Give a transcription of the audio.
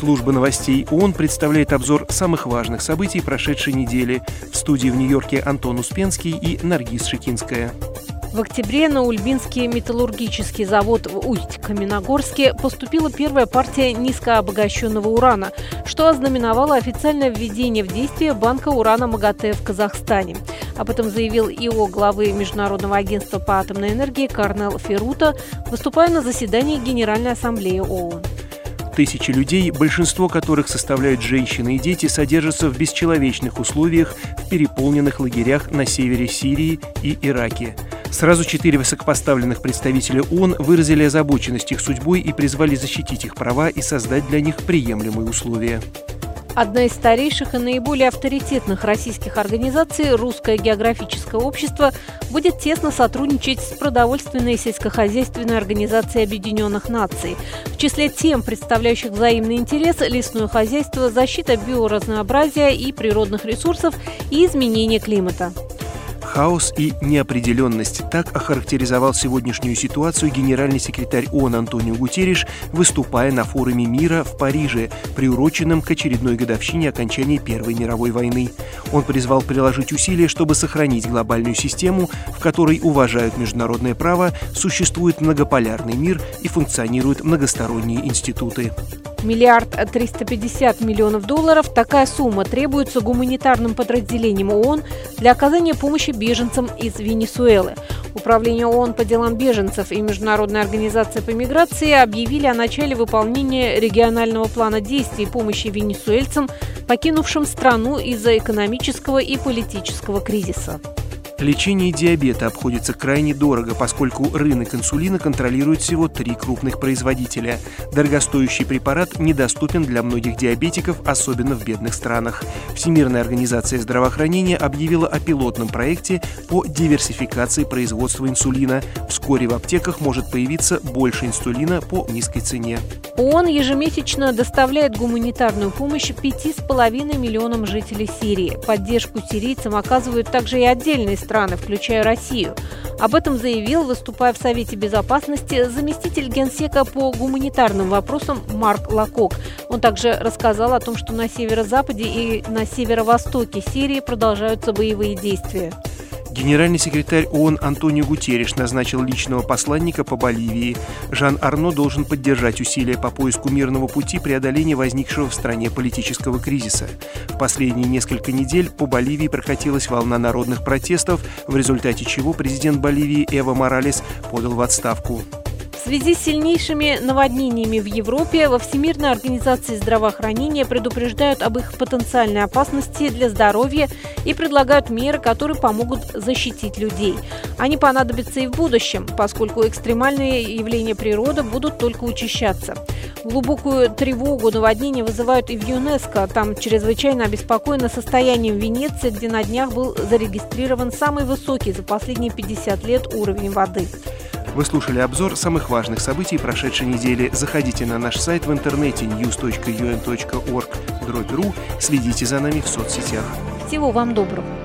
Служба новостей ООН представляет обзор самых важных событий прошедшей недели. В студии в Нью-Йорке Антон Успенский и Наргиз Шикинская. В октябре на Ульбинский металлургический завод в Усть-Каменогорске поступила первая партия низкообогащенного урана, что ознаменовало официальное введение в действие банка урана МАГАТЭ в Казахстане. Об этом заявил ИО главы Международного агентства по атомной энергии Корнел Ферута, выступая на заседании Генеральной ассамблеи ООН. Тысячи людей, большинство которых составляют женщины и дети, содержатся в бесчеловечных условиях в переполненных лагерях на севере Сирии и Ираке. Сразу 4 высокопоставленных представителя ООН выразили озабоченность их судьбой и призвали защитить их права и создать для них приемлемые условия. Одна из старейших и наиболее авторитетных российских организаций, Русское географическое общество, будет тесно сотрудничать с Продовольственной и сельскохозяйственной организацией Объединенных Наций. В числе тем, представляющих взаимный интерес, лесное хозяйство, защита биоразнообразия и природных ресурсов и изменение климата. Хаос и неопределенность. Так охарактеризовал сегодняшнюю ситуацию генеральный секретарь ООН Антонио Гутерриш, выступая на форуме мира в Париже, приуроченном к очередной годовщине окончания Первой мировой войны. Он призвал приложить усилия, чтобы сохранить глобальную систему, в которой уважают международное право, существует многополярный мир и функционируют многосторонние институты. $1 350 миллионов – такая сумма требуется гуманитарным подразделениям ООН для оказания помощи беженцам из Венесуэлы. Управление ООН по делам беженцев и Международная организация по миграции объявили о начале выполнения регионального плана действий помощи венесуэльцам, покинувшим страну из-за экономического и политического кризиса. Лечение диабета обходится крайне дорого, поскольку рынок инсулина контролирует всего 3 крупных производителя. Дорогостоящий препарат недоступен для многих диабетиков, особенно в бедных странах. Всемирная организация здравоохранения объявила о пилотном проекте по диверсификации производства инсулина. Вскоре в аптеках может появиться больше инсулина по низкой цене. ООН ежемесячно доставляет гуманитарную помощь 5,5 миллионам жителей Сирии. Поддержку сирийцам оказывают также и отдельные страны, включая Россию. Об этом заявил, выступая в Совете Безопасности, заместитель генсека по гуманитарным вопросам Марк Локок. Он также рассказал о том, что на северо-западе и на северо-востоке Сирии продолжаются боевые действия. Генеральный секретарь ООН Антонио Гутерриш назначил личного посланника по Боливии. Жан Арно должен поддержать усилия по поиску мирного пути преодоления возникшего в стране политического кризиса. В последние несколько недель по Боливии прокатилась волна народных протестов, в результате чего президент Боливии Эво Моралес подал в отставку. В связи с сильнейшими наводнениями в Европе во Всемирной организации здравоохранения предупреждают об их потенциальной опасности для здоровья и предлагают меры, которые помогут защитить людей. Они понадобятся и в будущем, поскольку экстремальные явления природы будут только учащаться. Глубокую тревогу наводнения вызывают и в ЮНЕСКО. Там чрезвычайно обеспокоено состоянием Венеции, где на днях был зарегистрирован самый высокий за последние 50 лет уровень воды. Вы слушали обзор самых важных событий прошедшей недели. Заходите на наш сайт в интернете news.un.org/ru, следите за нами в соцсетях. Всего вам доброго.